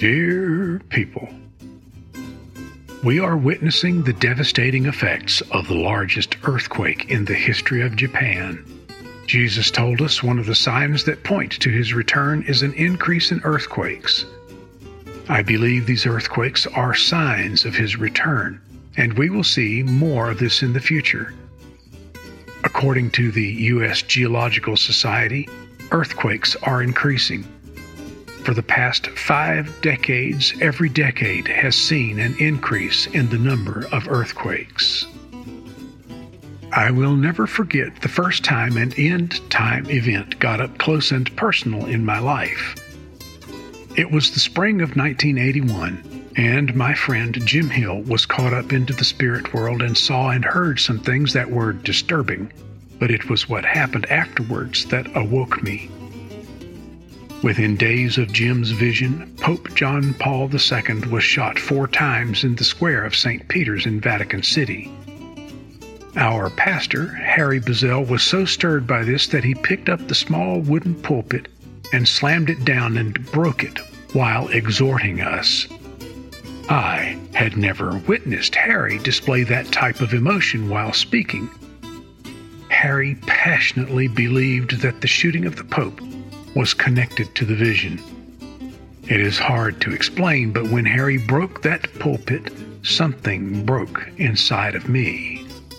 Dear people, we are witnessing the devastating effects of the largest earthquake in the history of Japan. Jesus told us one of the signs that point to his return is an increase in earthquakes. I believe these earthquakes are signs of his return, and we will see more of this in the future. According to the U.S. Geological Society, earthquakes are increasing. For the past 5 decades, every decade has seen an increase in the number of earthquakes. I will never forget the first time an end-time event got up close and personal in my life. It was the spring of 1981, and my friend Jim Hill was caught up into the spirit world and saw and heard some things that were disturbing, but it was what happened afterwards that awoke me. Within days of Jim's vision, Pope John Paul II was shot 4 times in the square of St. Peter's in Vatican City. Our pastor, Harry Bazell, was so stirred by this that he picked up the small wooden pulpit and slammed it down and broke it while exhorting us. I had never witnessed Harry display that type of emotion while speaking. Harry passionately believed that the shooting of the Pope was connected to the vision. It is hard to explain, but when Harry broke that pulpit, something broke inside of me.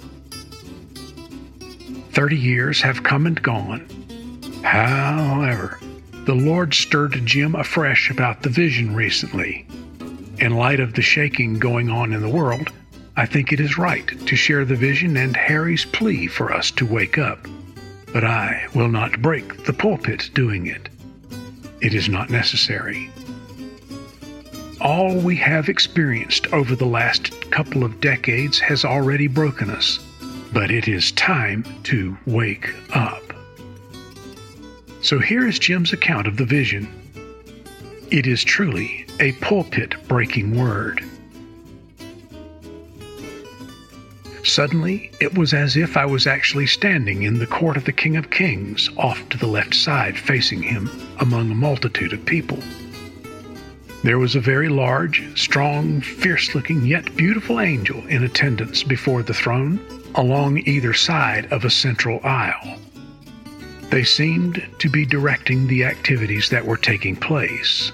30 years have come and gone. However, the Lord stirred Jim afresh about the vision recently. In light of the shaking going on in the world, I think it is right to share the vision and Harry's plea for us to wake up. But I will not break the pulpit doing it. It is not necessary. All we have experienced over the last couple of decades has already broken us, but it is time to wake up. So here is Jim's account of the vision. It is truly a pulpit-breaking word. Suddenly, it was as if I was actually standing in the court of the King of Kings, off to the left side, facing him, among a multitude of people. There was a very large, strong, fierce-looking, yet beautiful angel in attendance before the throne, along either side of a central aisle. They seemed to be directing the activities that were taking place.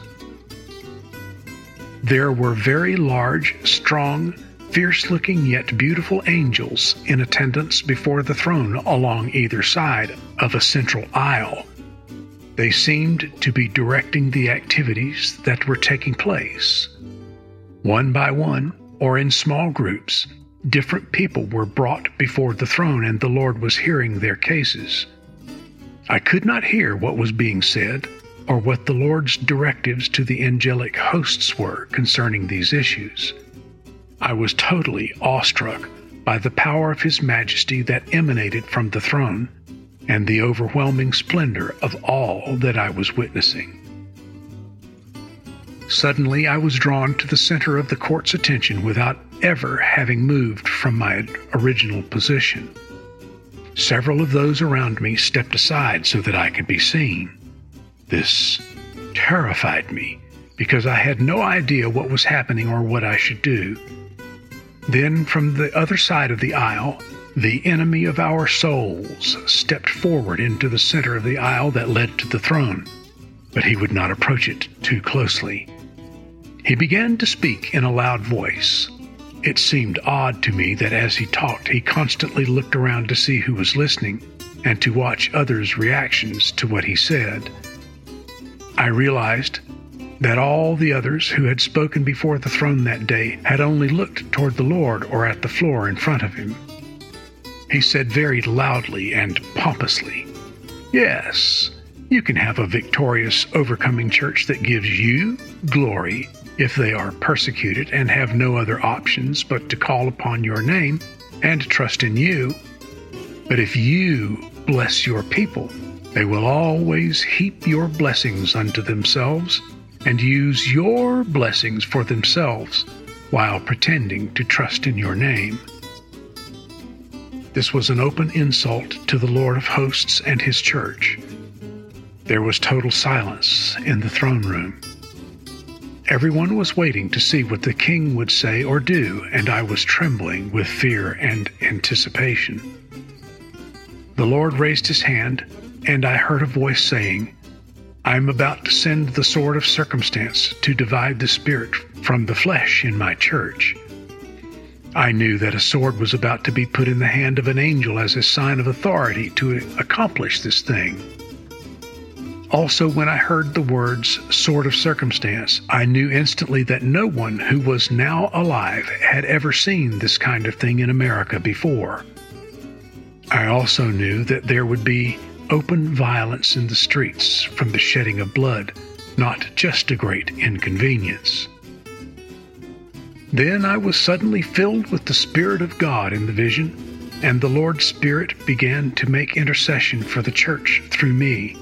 There were very large, strong, fierce-looking yet beautiful angels in attendance before the throne along either side of a central aisle. They seemed to be directing the activities that were taking place. One by one, or in small groups, different people were brought before the throne, and the Lord was hearing their cases. I could not hear what was being said, or what the Lord's directives to the angelic hosts were concerning these issues. I was totally awestruck by the power of His Majesty that emanated from the throne and the overwhelming splendor of all that I was witnessing. Suddenly, I was drawn to the center of the court's attention without ever having moved from my original position. Several of those around me stepped aside so that I could be seen. This terrified me because I had no idea what was happening or what I should do. Then, from the other side of the aisle, the enemy of our souls stepped forward into the center of the aisle that led to the throne, but he would not approach it too closely. He began to speak in a loud voice. It seemed odd to me that as he talked, he constantly looked around to see who was listening and to watch others' reactions to what he said. I realized that all the others who had spoken before the throne that day had only looked toward the Lord or at the floor in front of him. He said very loudly and pompously, "Yes, you can have a victorious, overcoming church that gives you glory if they are persecuted and have no other options but to call upon your name and trust in you. But if you bless your people, they will always heap your blessings unto themselves and use your blessings for themselves while pretending to trust in your name." This was an open insult to the Lord of hosts and his church. There was total silence in the throne room. Everyone was waiting to see what the king would say or do, and I was trembling with fear and anticipation. The Lord raised his hand, and I heard a voice saying, "I am about to send the sword of circumstance to divide the spirit from the flesh in my church." I knew that a sword was about to be put in the hand of an angel as a sign of authority to accomplish this thing. Also, when I heard the words sword of circumstance, I knew instantly that no one who was now alive had ever seen this kind of thing in America before. I also knew that there would be open violence in the streets from the shedding of blood, not just a great inconvenience. Then I was suddenly filled with the Spirit of God in the vision, and the Lord's Spirit began to make intercession for the church through me.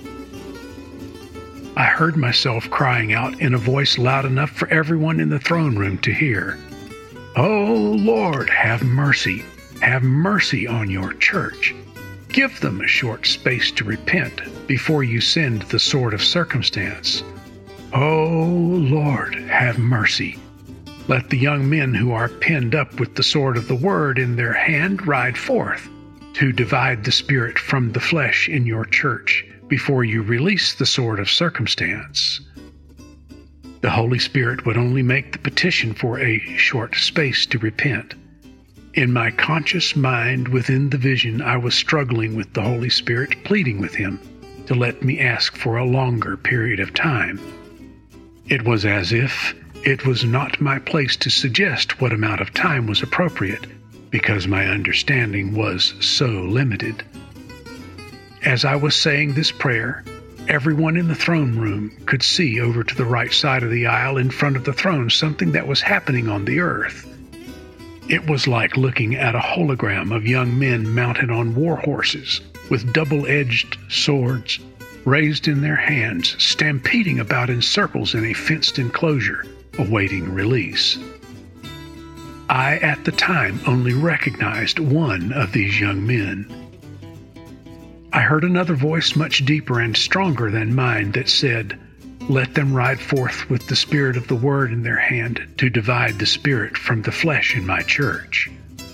I heard myself crying out in a voice loud enough for everyone in the throne room to hear, "Oh Lord, have mercy on your church. Give them a short space to repent before you send the sword of circumstance. Oh Lord, have mercy. Let the young men who are pinned up with the sword of the word in their hand ride forth to divide the spirit from the flesh in your church before you release the sword of circumstance." The Holy Spirit would only make the petition for a short space to repent. In my conscious mind within the vision, I was struggling with the Holy Spirit, pleading with him to let me ask for a longer period of time. It was as if it was not my place to suggest what amount of time was appropriate, because my understanding was so limited. As I was saying this prayer, everyone in the throne room could see over to the right side of the aisle in front of the throne something that was happening on the earth. It was like looking at a hologram of young men mounted on war horses with double-edged swords raised in their hands, stampeding about in circles in a fenced enclosure, awaiting release. I, at the time, only recognized one of these young men. I heard another voice much deeper and stronger than mine that said, "Let them ride forth with the spirit of the word in their hand to divide the spirit from the flesh in my church."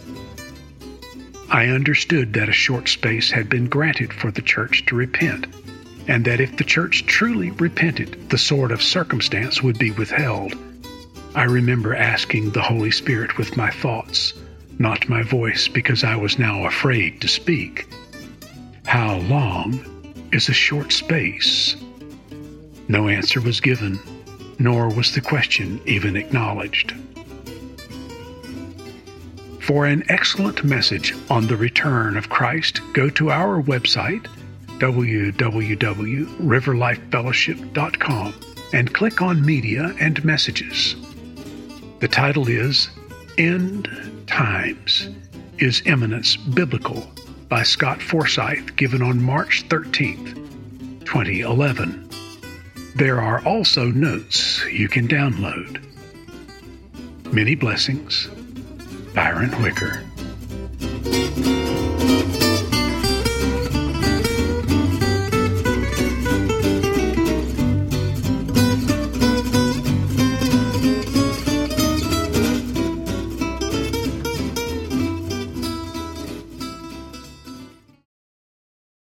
I understood that a short space had been granted for the church to repent, and that if the church truly repented, the sword of circumstance would be withheld. I remember asking the Holy Spirit with my thoughts, not my voice, because I was now afraid to speak, "How long is a short space?" No answer was given, nor was the question even acknowledged. For an excellent message on the return of Christ, go to our website, www.riverlifefellowship.com, and click on Media and Messages. The title is End Times. Is Eminence Biblical? By Scott Forsyth, given on March 13th, 2011. There are also notes you can download. Many blessings, Byron Wicker.